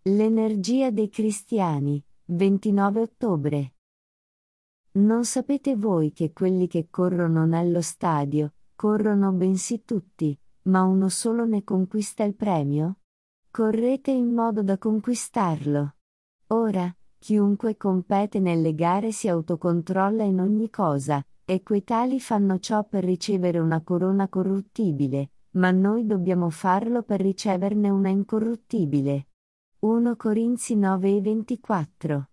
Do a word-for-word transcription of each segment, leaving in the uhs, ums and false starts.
L'energia dei cristiani, ventinove ottobre. Non sapete voi che quelli che corrono nello stadio, corrono bensì tutti, ma uno solo ne conquista il premio? Correte in modo da conquistarlo. Ora, chiunque compete nelle gare si autocontrolla in ogni cosa, e quei tali fanno ciò per ricevere una corona corruttibile, ma noi dobbiamo farlo per riceverne una incorruttibile. primo Corinzi nove e ventiquattro.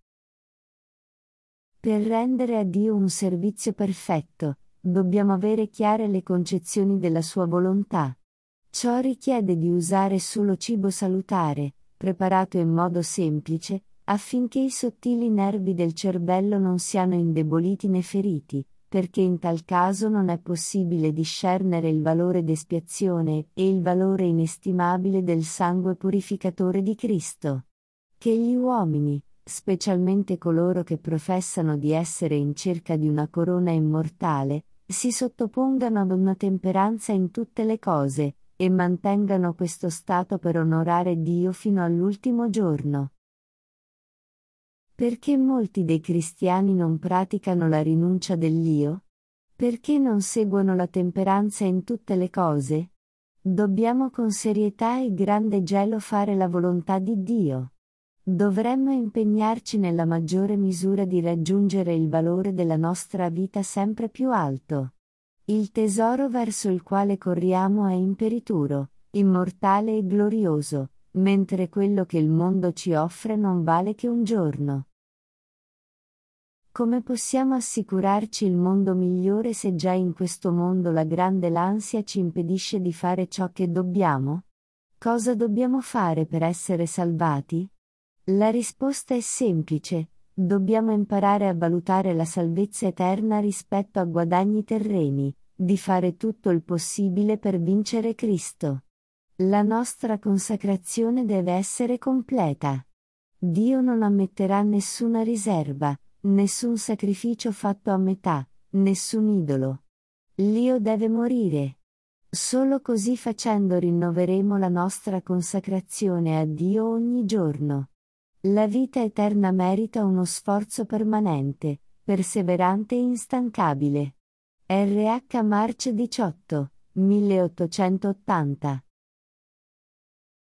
Per rendere a Dio un servizio perfetto, dobbiamo avere chiare le concezioni della sua volontà. Ciò richiede di usare solo cibo salutare, preparato in modo semplice, affinché i sottili nervi del cervello non siano indeboliti né feriti, perché in tal caso non è possibile discernere il valore d'espiazione e il valore inestimabile del sangue purificatore di Cristo. Che gli uomini, specialmente coloro che professano di essere in cerca di una corona immortale, si sottopongano ad una temperanza in tutte le cose, e mantengano questo stato per onorare Dio fino all'ultimo giorno. Perché molti dei cristiani non praticano la rinuncia dell'io? Perché non seguono la temperanza in tutte le cose? Dobbiamo con serietà e grande gelo fare la volontà di Dio. Dovremmo impegnarci nella maggiore misura di raggiungere il valore della nostra vita sempre più alto. Il tesoro verso il quale corriamo è imperituro, immortale e glorioso, mentre quello che il mondo ci offre non vale che un giorno. Come possiamo assicurarci il mondo migliore se già in questo mondo la grande l'ansia ci impedisce di fare ciò che dobbiamo? Cosa dobbiamo fare per essere salvati? La risposta è semplice: dobbiamo imparare a valutare la salvezza eterna rispetto a guadagni terreni, di fare tutto il possibile per vincere Cristo. La nostra consacrazione deve essere completa. Dio non ammetterà nessuna riserva, nessun sacrificio fatto a metà, nessun idolo. L'io deve morire. Solo così facendo rinnoveremo la nostra consacrazione a Dio ogni giorno. La vita eterna merita uno sforzo permanente, perseverante e instancabile. R H March diciotto, milleottocentottanta